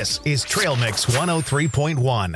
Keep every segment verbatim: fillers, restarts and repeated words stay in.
This is Trail Mix one oh three point one.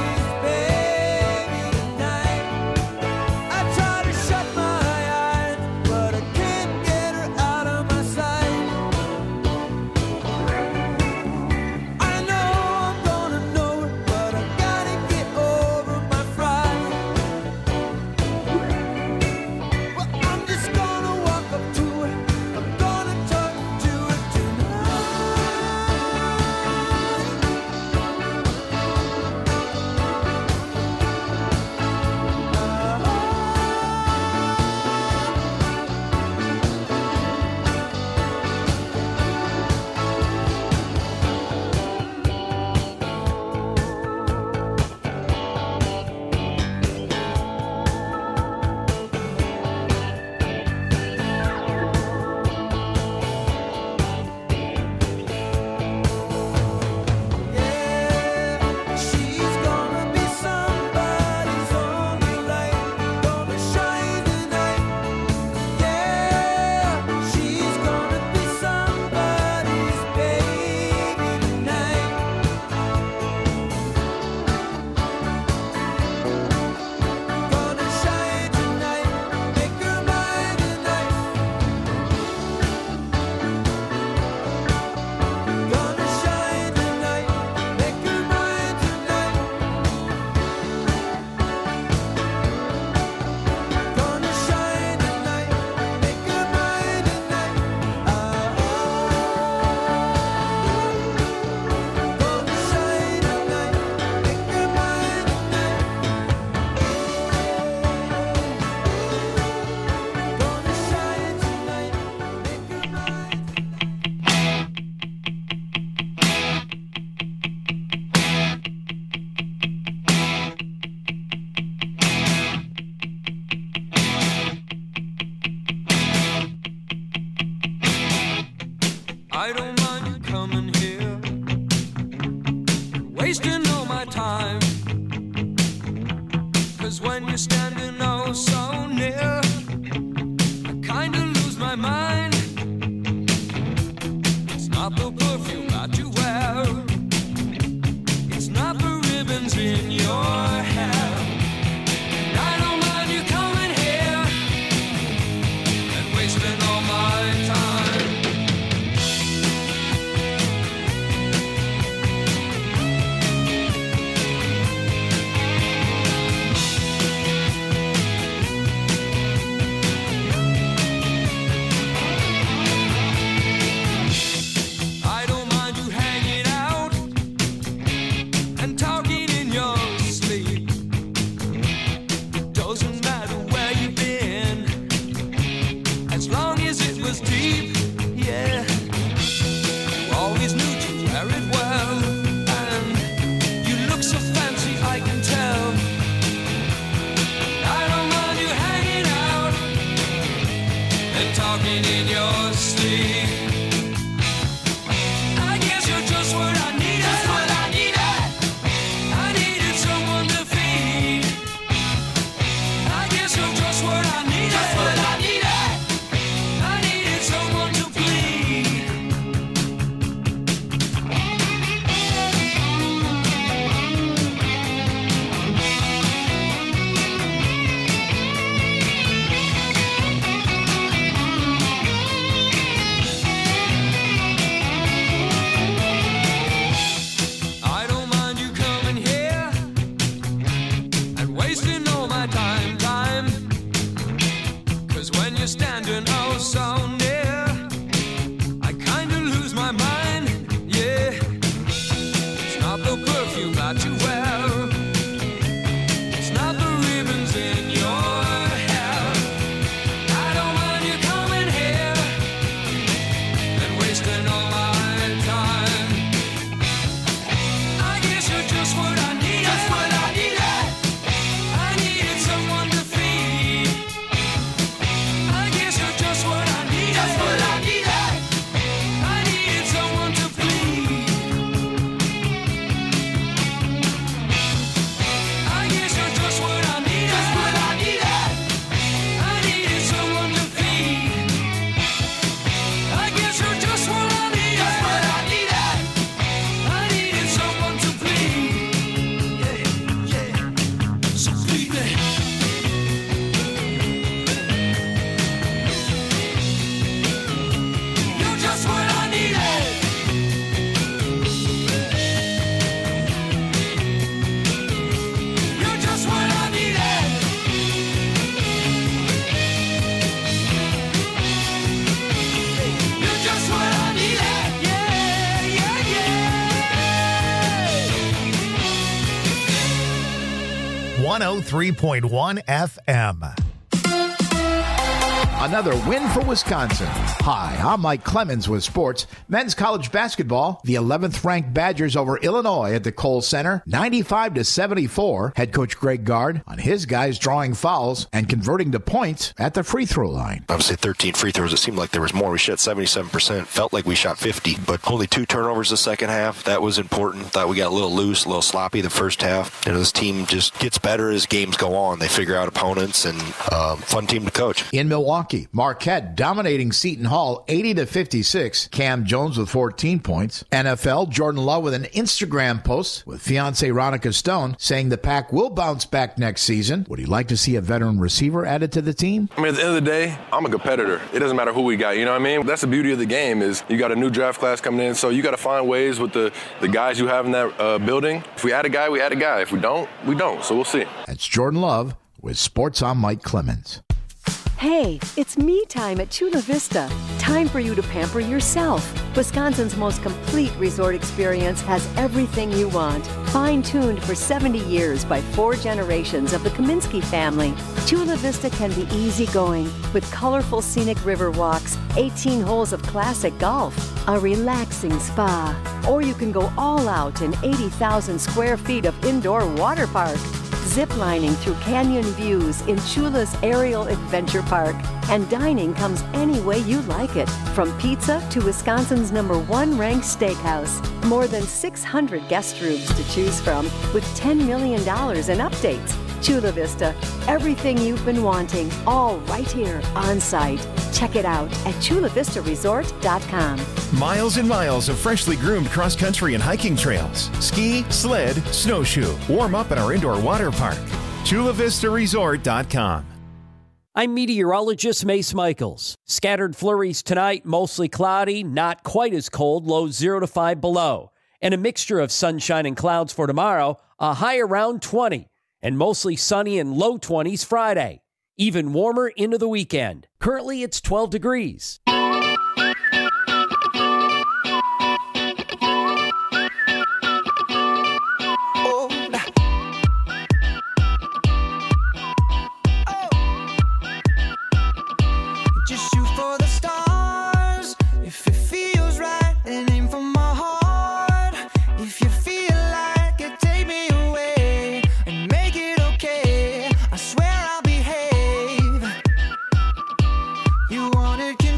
I try to shut my eyes talking in your sleep. I guess you're just what I needed. Just what I needed. I needed someone to feed. I guess you're just what I needed. Just what I needed. I needed someone to bleed. I don't mind you coming here and wasting all my time, time. Cause when you're standing oh so near, I kinda lose my mind, yeah. It's not the perfume that you wear, it's not the ribbons in your hair. I don't mind you coming here and wasting all my time. I guess you're just what I needed. Just what I needed. I needed someone to feed. I guess you're just what I needed. Just what I needed. I needed someone to bleed. I guess you're just what I needed. Just what I needed. I needed someone to feed. I guess you're just what I needed. Just what I needed. I needed someone to bleed. Yeah, yeah. So bleed me. You're just what I needed. You're just what I needed. You're just what I needed. Yeah, yeah, yeah. one oh three point one F M. Another win for Wisconsin. Hi, I'm Mike Clemens with sports. Men's college basketball, the eleventh ranked Badgers over Illinois at the Kohl Center, ninety-five to seventy-four. Head coach Greg Gard on his guys drawing fouls and converting to points at the free throw line. Obviously, thirteen free throws. It seemed like there was more. We shot seventy-seven percent. Felt like we shot fifty, but only two turnovers the second half. That was important. Thought we got a little loose, a little sloppy the first half. You know, this team just gets better as games go on. They figure out opponents, and uh, fun team to coach. In Milwaukee, Marquette dominating Seton Hall eighty to fifty-six. Cam Jones with fourteen points. N F L, Jordan Love with an Instagram post with fiancée Ronica Stone saying the Pack will bounce back next season. Would he like to see a veteran receiver added to the team? I mean, at the end of the day, I'm a competitor. It doesn't matter who we got, you know what I mean? That's the beauty of the game is you got a new draft class coming in, so you got to find ways with the, the guys you have in that uh, building. If we add a guy, we add a guy. If we don't, we don't. So we'll see. That's Jordan Love with Sports on Mike Clemens. Hey, it's me time at Chula Vista. Time for you to pamper yourself. Wisconsin's most complete resort experience has everything you want. Fine-tuned for seventy years by four generations of the Kaminsky family, Chula Vista can be easygoing with colorful scenic river walks, eighteen holes of classic golf, a relaxing spa, or you can go all out in eighty thousand square feet of indoor water park. Ziplining through canyon views in Chula's Aerial Adventure Park. And dining comes any way you like it, from pizza to Wisconsin's number one ranked steakhouse. More than six hundred guest rooms to choose from with ten million dollars in updates. Chula Vista, everything you've been wanting, all right here on site. Check it out at chula vista resort dot com. Miles and miles of freshly groomed cross-country and hiking trails. Ski, sled, snowshoe. Warm up at our indoor water park. chula vista resort dot com. I'm meteorologist Mace Michaels. Scattered flurries tonight, mostly cloudy, not quite as cold, low zero to five below. And a mixture of sunshine and clouds for tomorrow, a high around twenty. And mostly sunny and low twenties Friday. Even warmer into the weekend. Currently, it's twelve degrees. Just shoot for the stars if it feels right, and aim for my heart. If you feel like it, take me away and make it okay. I swear I'll behave. You want it, can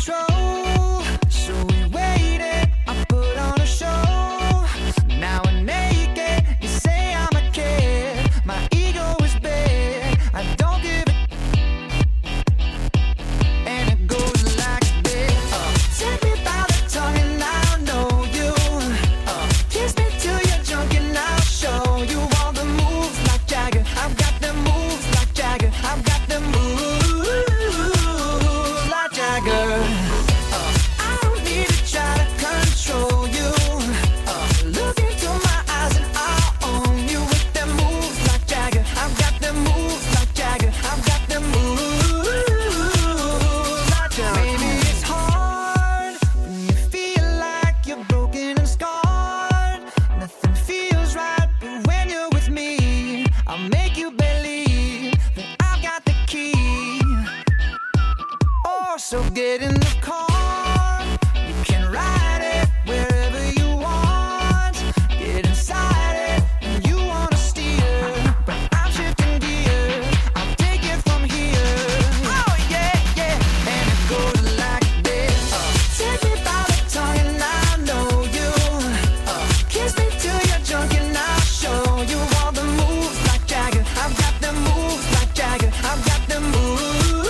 So get in the car, you can ride it wherever you want. Get inside it, and you wanna steer, but I'm shifting gears. I'll take it from here. Oh yeah, yeah, and it goes like this. Uh, take me by the tongue and I know you. Uh, kiss me till you're drunk and I'll show you all the moves like Jagger. I've got the moves like Jagger. I've got the moves.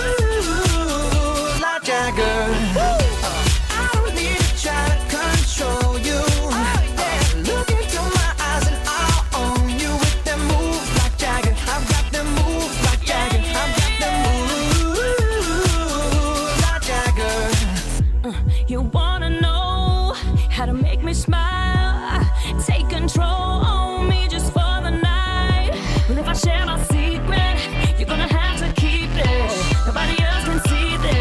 Jagger. Uh, I don't need to try to control you. Oh, yeah. uh, look into my eyes and I'll own you with them moves like Jagger. I've got them moves like Jagger. I've got them moves like Jagger. Uh, you wanna know how to make me smile? Take control on me just for the night. Well, if I share my secret, you're gonna have to keep it. Nobody else can see this.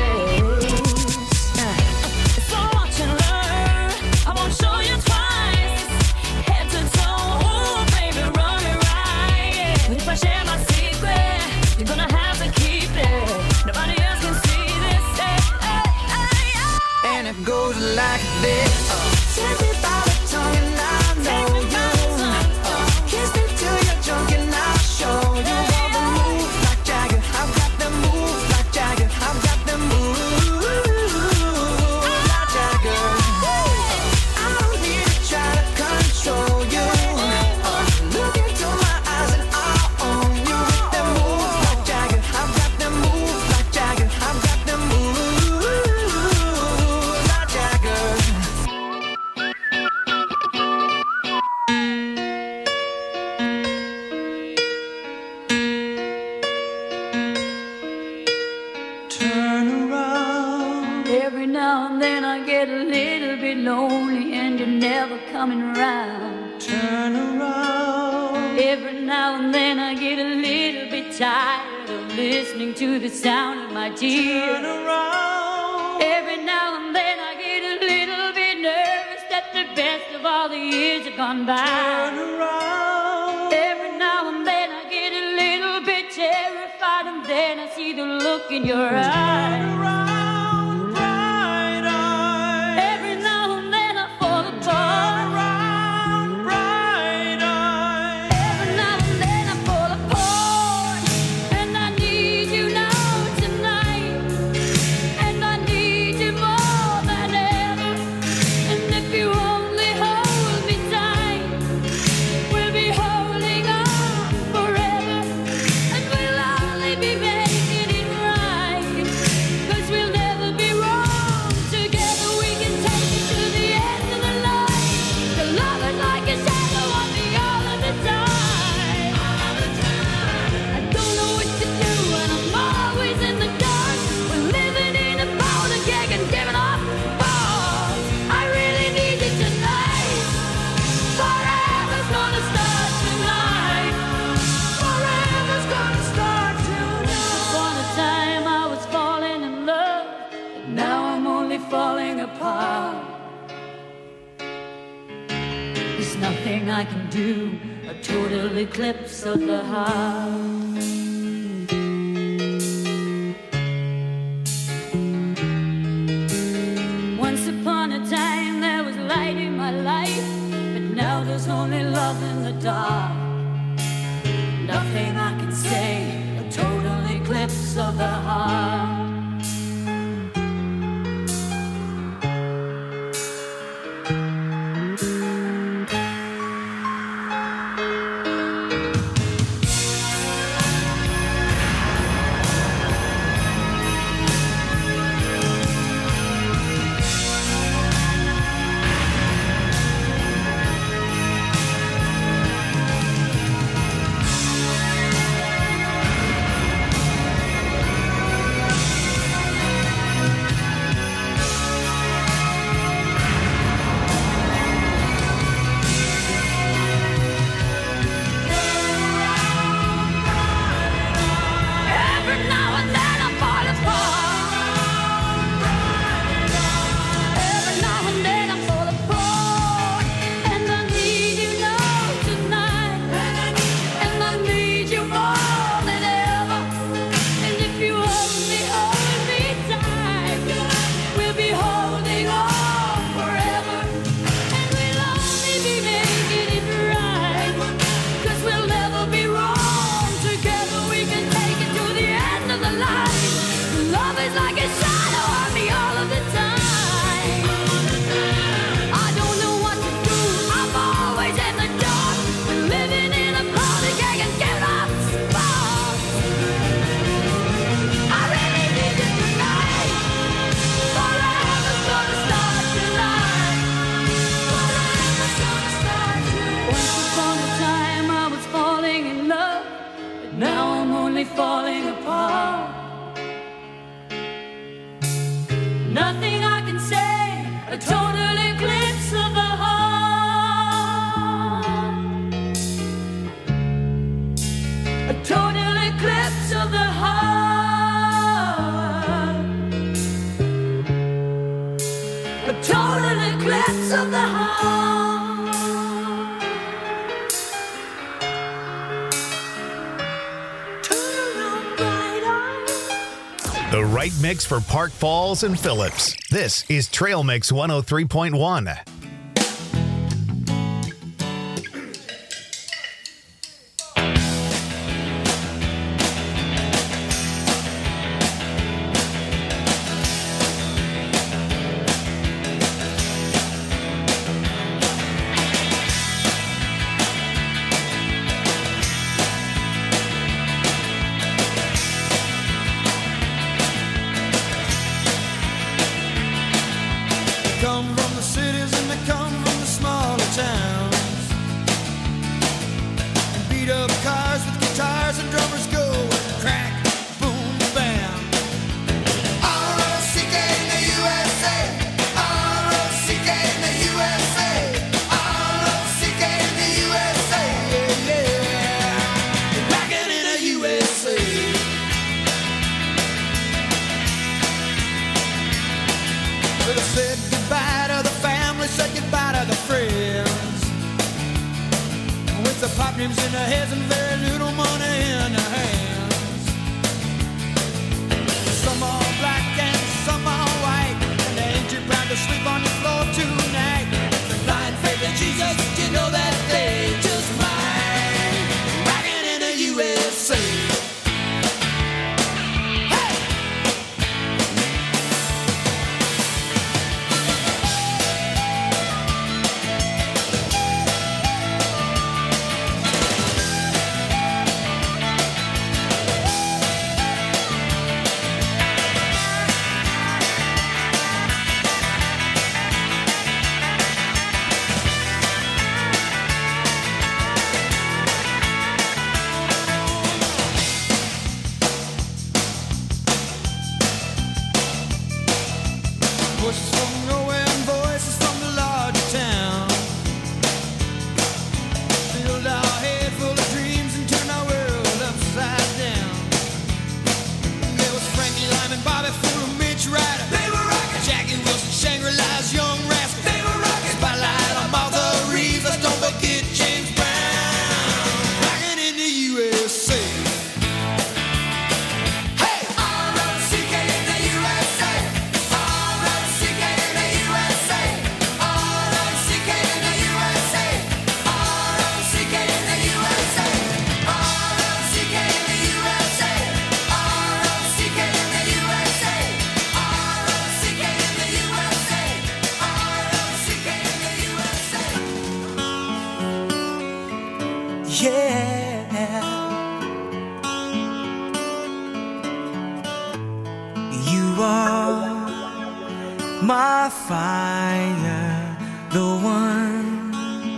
Goes like this. Uh, take me by the tongue and I know you. Uh, kiss me till you're drunk and I'll show you all the moves like Jagger. I've got the moves like Jagger. I've got the moves like Jagger. Uh, I don't need to try to control you. Uh, look into my eyes and I'll own you with the moves like Jagger. I've got the moves like Jagger. I've got the moves. Lonely and you're never coming around. Turn around. Every now and then I get a little bit tired of listening to the sound of my tears. Turn around. Every now and then I get a little bit nervous that the best of all the years have gone by. Turn around. Every now and then I get a little bit terrified, and then I see the look in your eyes. Turn around. I can do a total eclipse of the heart. Once upon a time there was light in my life, but now there's only love in the dark. Nothing I can say, a total eclipse of the heart. love is like a shadow on me all of the time. I don't know what to do, I'm always in the dark, living in a powder keg and giving off sparks. I really need you tonight, forever's gonna start tonight, forever's gonna start tonight. Once upon a time I was falling in love, but now I'm only falling apart. Nothing I can say, a total eclipse of the heart. A total eclipse of the heart. A total eclipse of the heart. Turn on bright eyes. The right mix for Park Falls and Phillips. This is Trail Mix one oh three point one. Come from the cities and they come from the smaller towns. And beat up cars with guitars and drummers go crack, boom, bam. R O C K in the U S A. R O C K in the U S A. R O C K in the U S A. Yeah, yeah. Rockin' in the U S A. Well, I said goodbye to the family, said goodbye to the friends. With the pop names in their heads and very little money in their hands. Some are black and some are white, and they ain't too proud to sleep on the floor tonight. Blind faith in Jesus, you know that they just might. Rockin' in the U S A. Voices from nowhere and voices from the larger town. Filled our head full of dreams and turned our world upside down. There was Frankie Lyman, Bobby Fuller, Mitch Ryder. They were rockin'. Jackie Wilson, Shangri-La's Young Rascal. They were rockin'. Spotlight on Martha Reeves. Let's don't forget James Brown. Rockin' in the U S A. Hey! R O C K in the U S A. R O C K in the U S A. R O C K in the U S A. R O C K in the U S A. R O C K in the U S A. R O C K in the U S A. R O C K in the U S A. R O C K in the U S A. Yeah. You are my fire, the one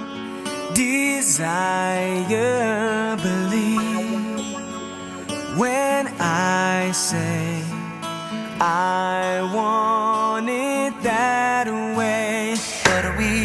desire. Believe when I say I want it that way. But we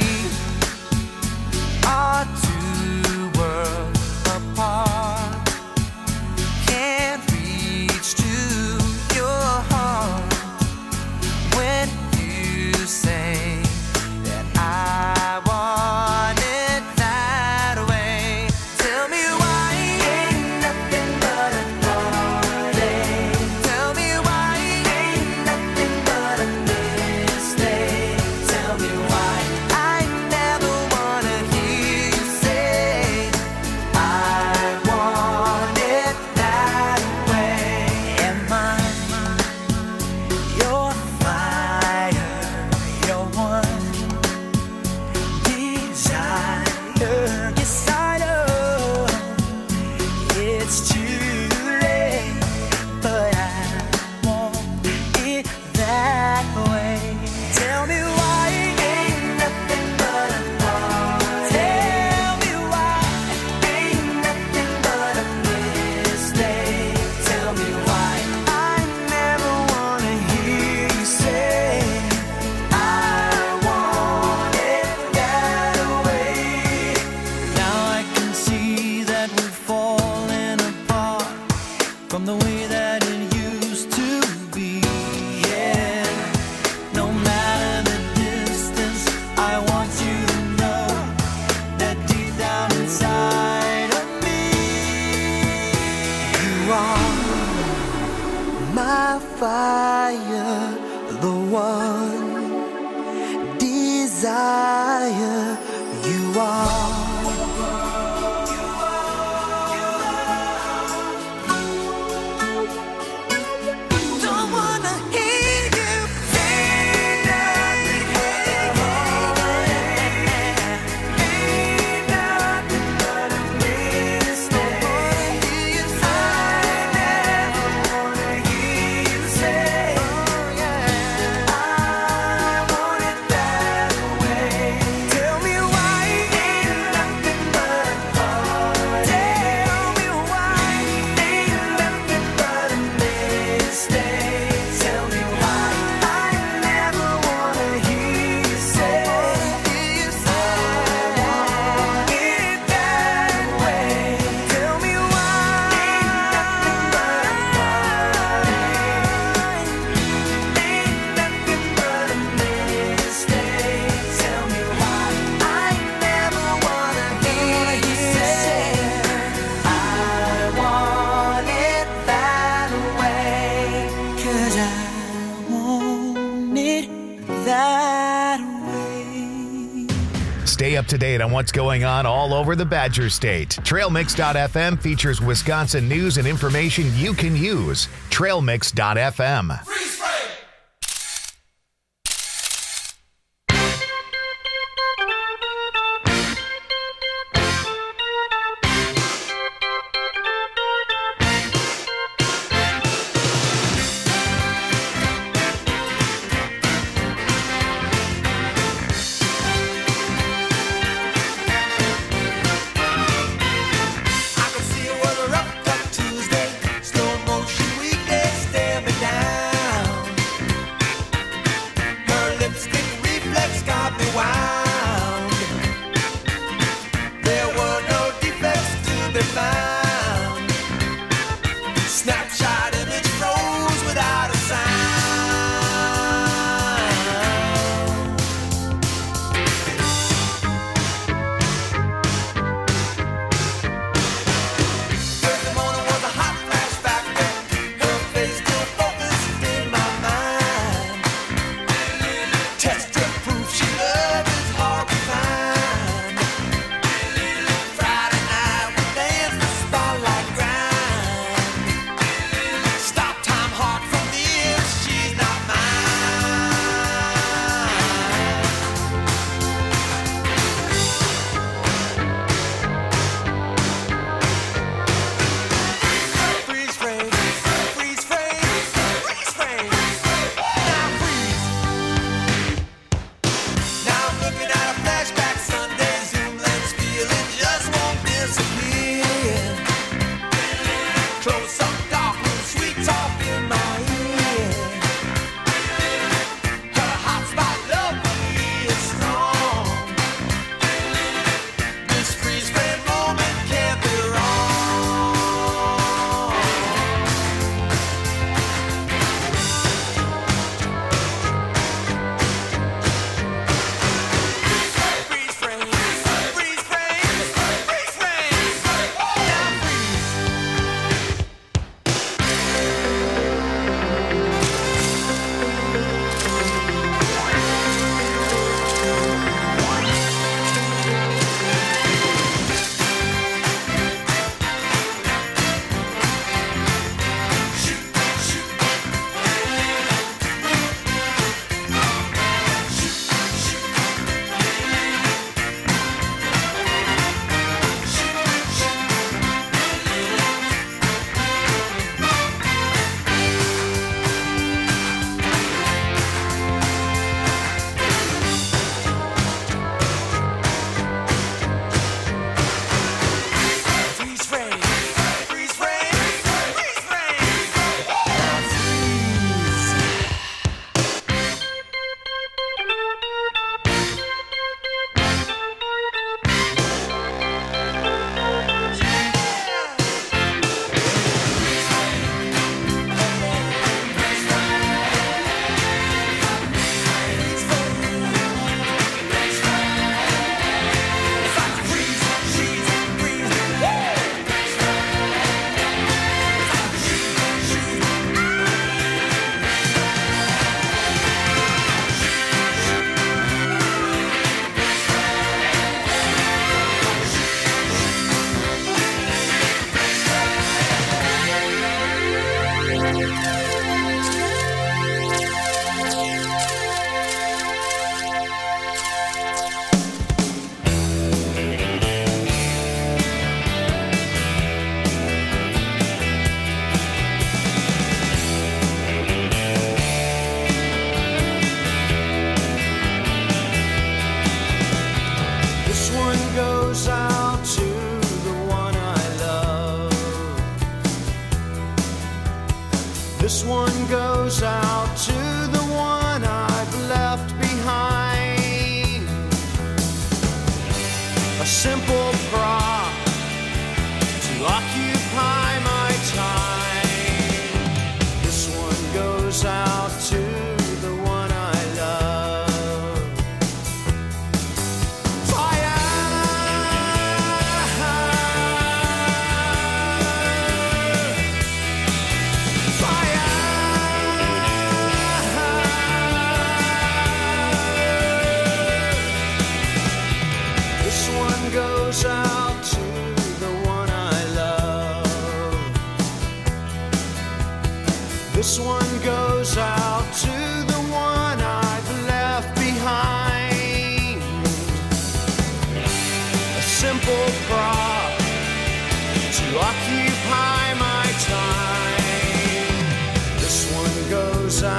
are two worlds apart. Can't reach to your heart when you say that I want it that way. Tell me why ain't nothing but a party. Tell me why ain't nothing but a mistake. desire, the one desire you are. Stay up to date on what's going on all over the Badger State. Trail Mix dot f m features Wisconsin news and information you can use. Trail Mix dot f m. Tuesday, slow motion weekday, stare me down.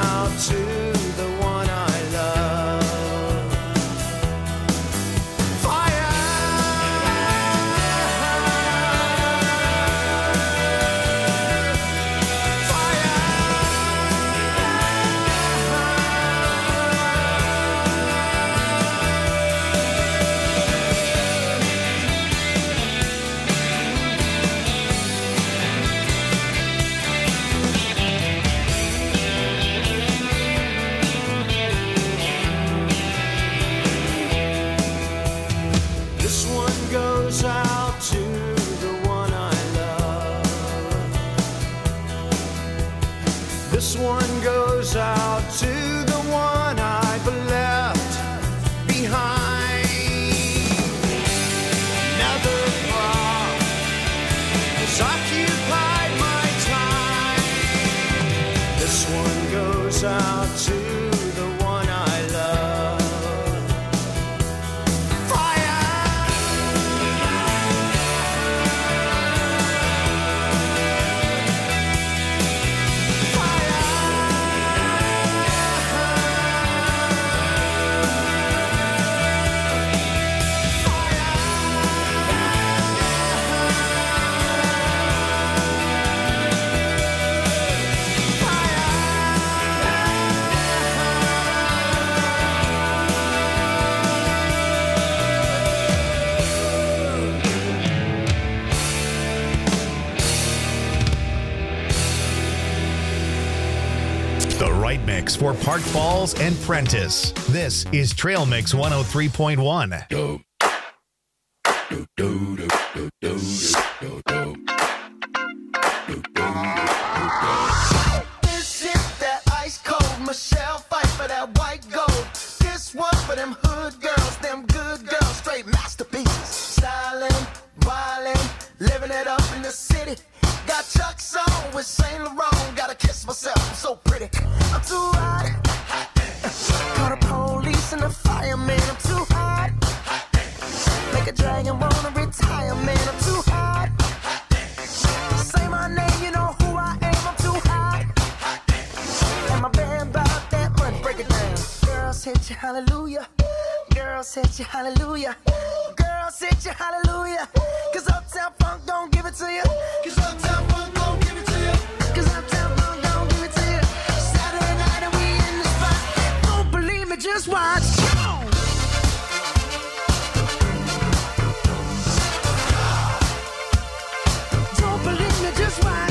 out to the one I love. Fire! This one goes out to the one I love. This one goes out to the one I've left behind. Another thought has occupied my time. This one goes out to the one I love. The right mix for Park Falls and Prentice. This is Trail Mix one oh three point one. This is that ice cold Michelle fight for that white gold. This one for them hood girls, them good girls, straight masterpieces. Stylin', wildin', living it up in the city. Got Chuck's on with Saint Laurent. Gotta kiss myself, I'm so pretty. I'm too hot. Call the police and the fireman. I'm too hot. Make a dragon wanna retire, man. I'm too hot. Say my name, you know who I am. I'm too hot. And my band bought that money. Break it down. Girls hit you, hallelujah. Girls hit you, hallelujah. Girls hit you, hallelujah. Cause Uptown Funk don't give it to you. Cause Uptown Funk don't give it to you. Cause Uptown Funk don't give it to you. Saturday night and we in the spot. Don't believe me, just watch. Don't believe me, just watch.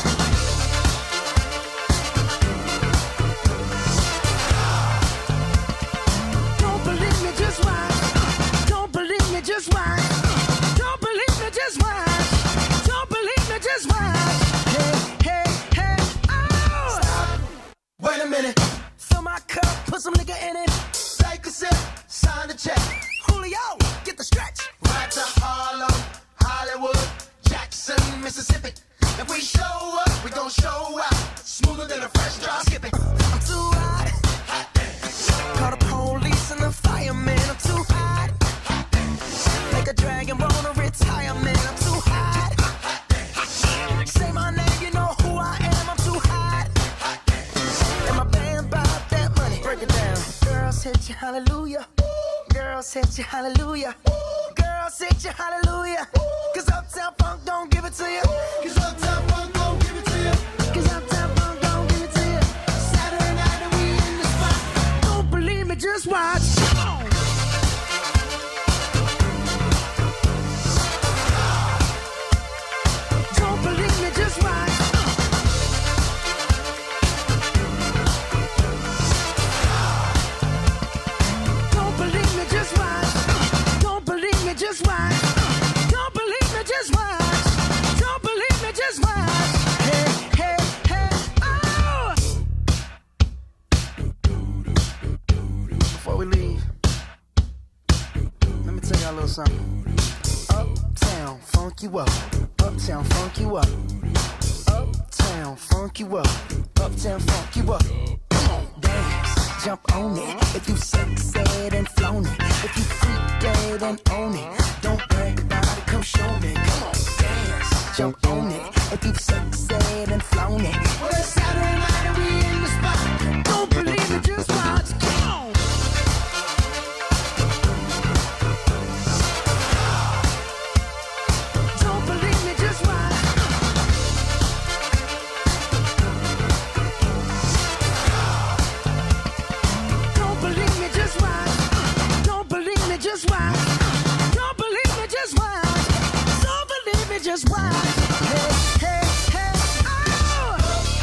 Don't believe me, just watch. Don't believe me, just watch. Don't believe me, just watch. Don't believe me, just watch. Hey, hey, hey, oh! Stop. Wait a minute. Fill my cup, put some nigga in it. Take a sip, sign the check. Julio, get the stretch. Right to Harlem, Hollywood, Jackson, Mississippi. If we show up, we gon' show out. Smoother than a fresh drop skipping. I'm too hot. Call the police and the fireman. I'm too hot. Make a dragon wanna retire, man. I'm too hot. Say my name, you know who I am. I'm too hot. And my band bought that money. Break it down. Girls hit you, hallelujah. Girls hit you, hallelujah. Girls hit you, hallelujah. Cause Uptown Funk don't give it to you. Cause Uptown Funk don't give it to you. Cause Uptown Funk don't give it to you. Saturday night and we in the spot. Don't believe me, just watch. Don't believe me, just watch. Don't believe me, just watch. Don't believe me, just watch. Don't believe me, just watch. Don't believe me, just watch. Hey, hey, hey, oh! Before we leave, let me tell y'all a little something. Uptown, funk you up. Uptown, funk you up. Uptown, funk you up. Uptown, funk you up. Come on, dance, jump on it. If you sexed and flown it. If you freak dead and own it. Don't brag about it. Come show me, come on, dance, jump on it. If you've said and flown it. Well, it's Saturday night and we in the spot. Don't believe it, just watch. Come on. Don't believe me, just watch. Don't believe me, just watch. Don't believe me, just watch. Don't believe me, just watch. Don't believe me, just watch. Hey, hey, hey, oh!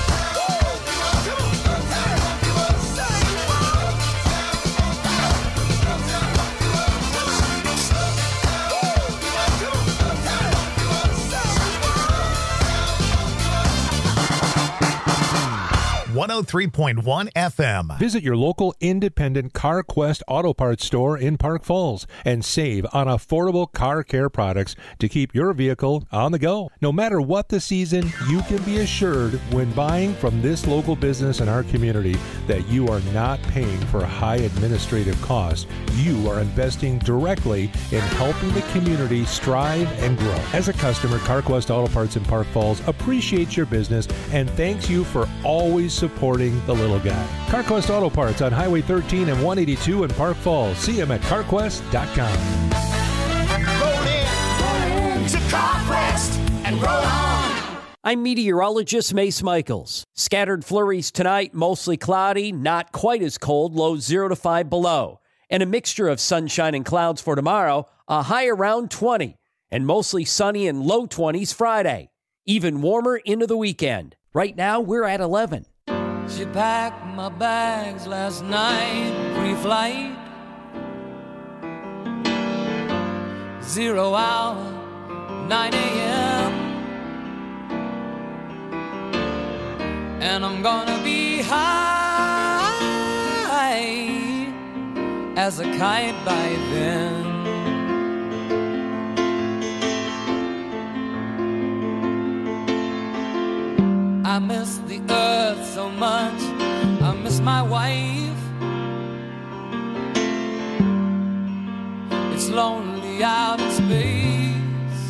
one oh three point one F M. Visit your local independent CarQuest Auto Parts store in Park Falls and save on affordable car care products to keep your vehicle on the go. No matter what the season, you can be assured when buying from this local business in our community that you are not paying for high administrative costs. You are investing directly in helping the community strive and grow. As a customer, CarQuest Auto Parts in Park Falls appreciates your business and thanks you for always supporting the little guy. CarQuest Auto Parts on Highway thirteen and one eighty-two in Park Falls. See them at carquest dot com. Roll in, roll in to CarQuest and roll on. I'm meteorologist Mace Michaels. Scattered flurries tonight, mostly cloudy, not quite as cold, low zero to five below. And a mixture of sunshine and clouds for tomorrow, a high around twenty. And mostly sunny and low twenties Friday. Even warmer into the weekend. Right now, we're at eleven. She packed my bags last night, pre-flight. Zero hour, nine a.m. And I'm gonna be high as a kite by then. I miss the earth so much, I miss my wife. It's lonely out in space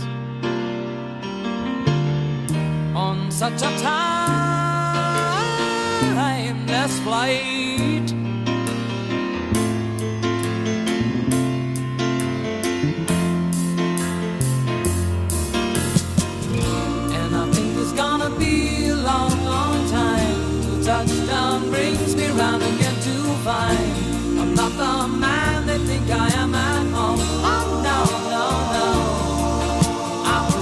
on such a timeless flight. And I think it's gonna be a long, long time till touchdown brings me round again to find I'm not the man they think I am at home. Oh no, no, no, I'm a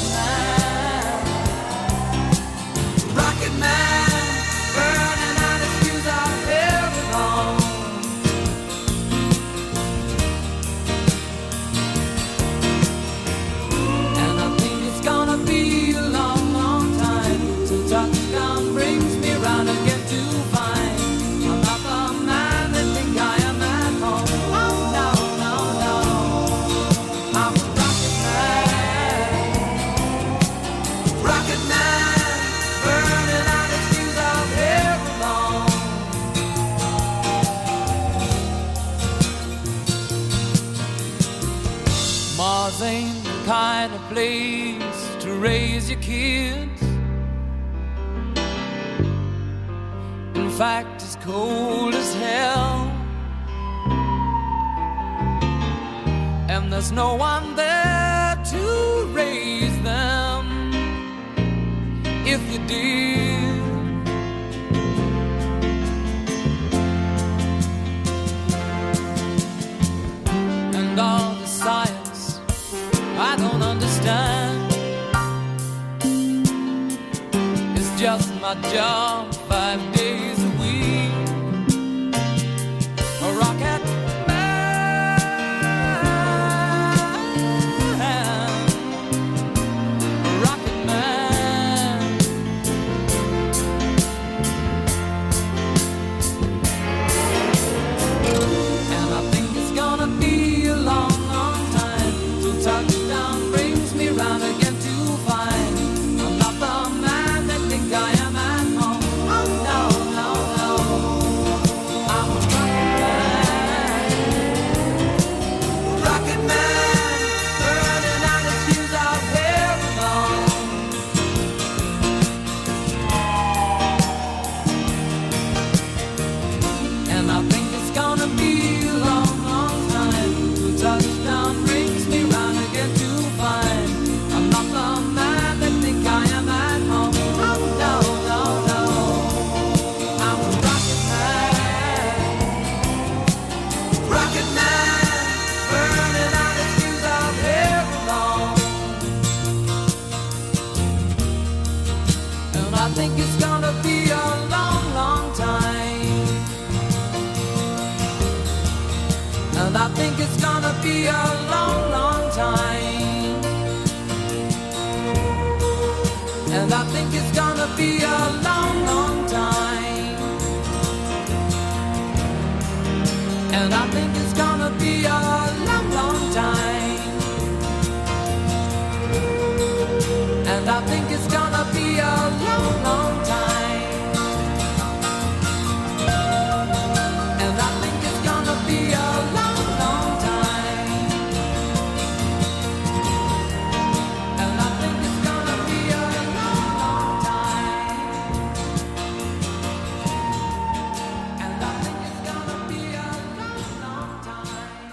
rocket man, rocket man, burning out his fuse out here alone. And I think it's gonna be a long, long time till touchdown brings me round again to find I'm not the man they think I am at home. Oh no, no, no, I'm a rocket man, rocket man, burning out his fuse out here alone. Mars ain't the kind of place to raise your kids. In fact, it's cold as hell. And there's no one there to raise them if you did. And all the science I don't understand. It's just my job five days a week. A rocket man, a rocket man. And I think it's gonna be a long, long time till touchdown brings me round again to find I'm not the man that think I am at home. Oh And I think it's gonna be a long, long time. And I think it's gonna be a long, long time. And I think it's gonna be a long, long time. And I think it's gonna be a long, long time. And I think it's gonna be a long, long time. And I think it's gonna be a long, long time. And I think it's gonna be a long, long time.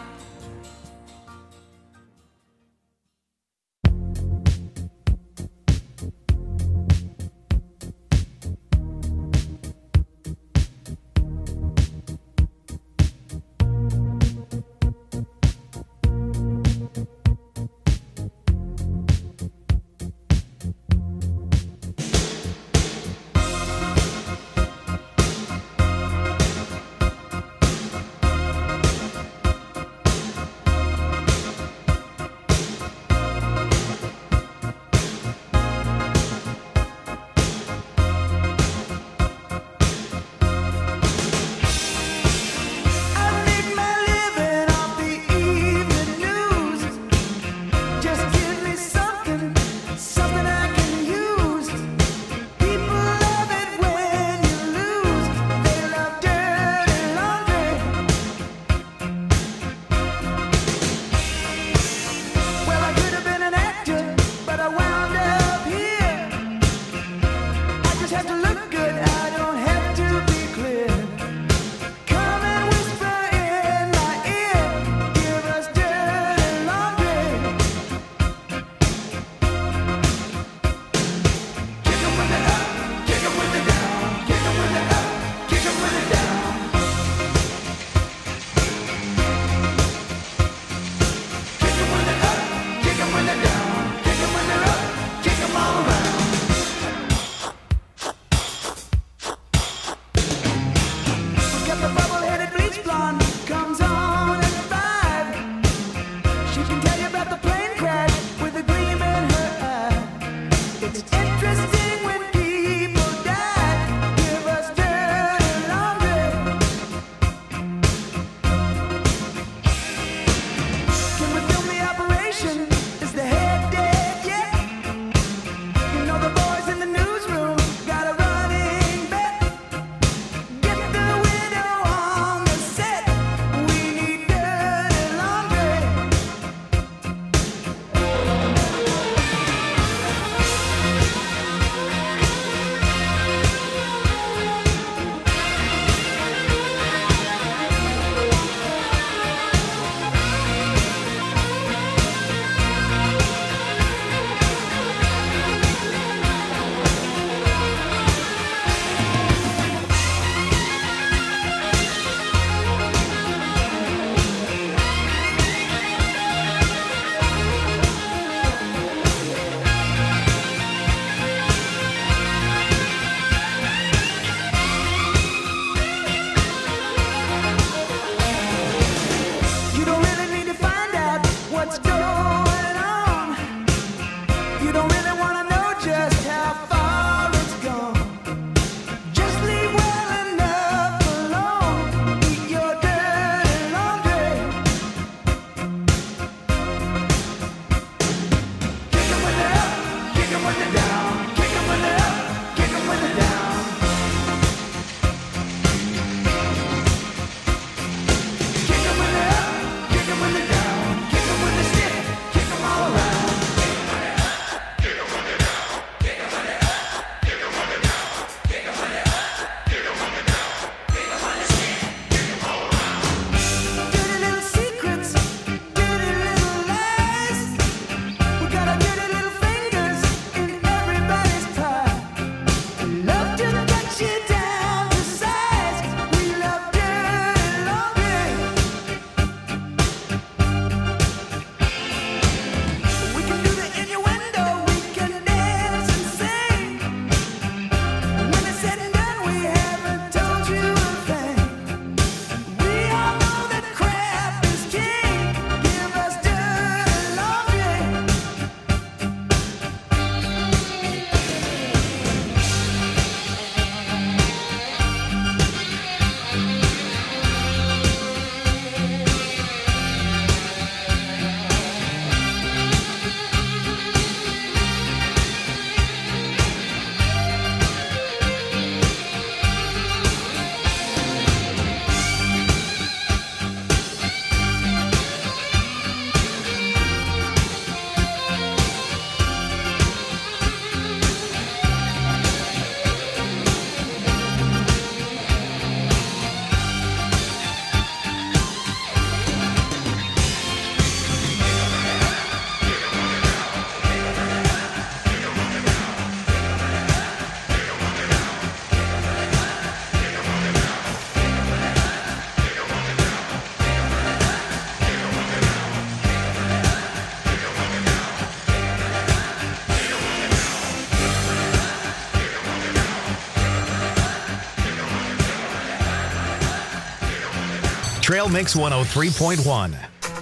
Trail Mix one oh three point one.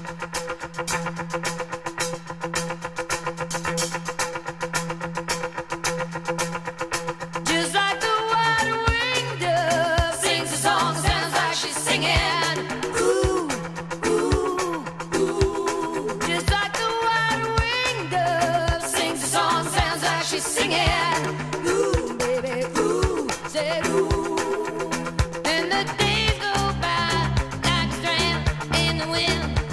Just like the white-winged dove sings a song, sounds like she's singing. Ooh, ooh, ooh. Just like the white-winged dove sings a song, sounds like she's singing. Ooh, baby, ooh, say ooh. And the days go by like a strand in the wind.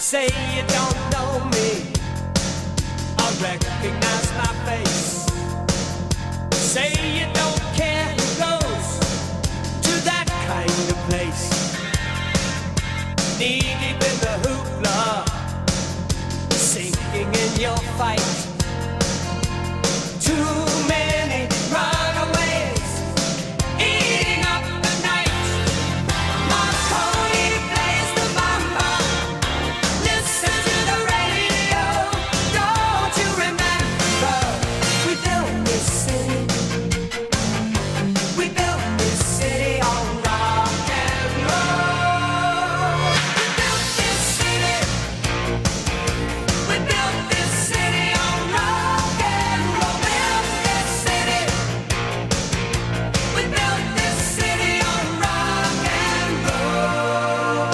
say you don't know me, I recognize my face. Say you don't care who goes to that kind of place. Knee deep in the hoopla, sinking in your fight. Too many runaways eating up the night. Marconi plays the mama. Listen to the radio. Don't you remember? We built this city. We built this city on rock and roll. We built this city. We built this city on rock and roll. Built this city. We built this city on rock and roll.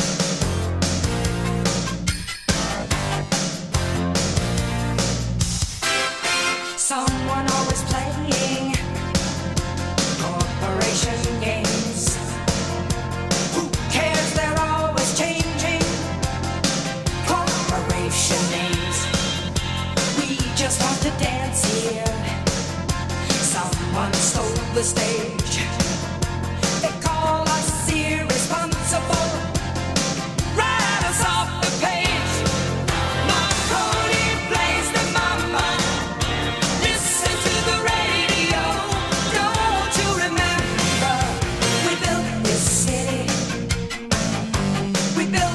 Someone always playing corporation games. Who cares? They're always changing corporation names. We just want to dance here. Someone stole the stage. They call us irresponsible. Write us off the page. Marconi plays the mama. Listen to the radio. Don't you remember? We built this city. We built